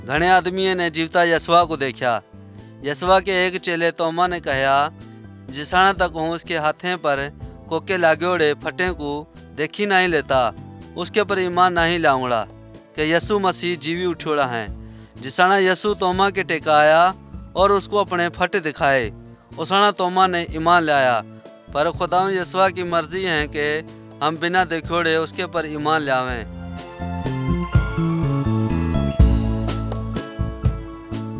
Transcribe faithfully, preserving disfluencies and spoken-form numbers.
घणे आदमी ने जीवता यशवा को देखा। यशवा के एक चेले तोमा ने कहा, जिसाना तक हूँ उसके हाथें पर कोके लागोड़े फटे को देखी नहीं लेता, उसके पर ईमान नहीं लाऊंगा कि यीशु मसीह जीवी उठोड़ा है। जिसाना यीशु तोमा के टेकाया और उसको अपने फटे दिखाए, उसाना तोमा ने ईमान लाया। पर खुदा यीशुआ की मर्जी है कि हम बिना देखोड़े उसके पर ईमान लावें।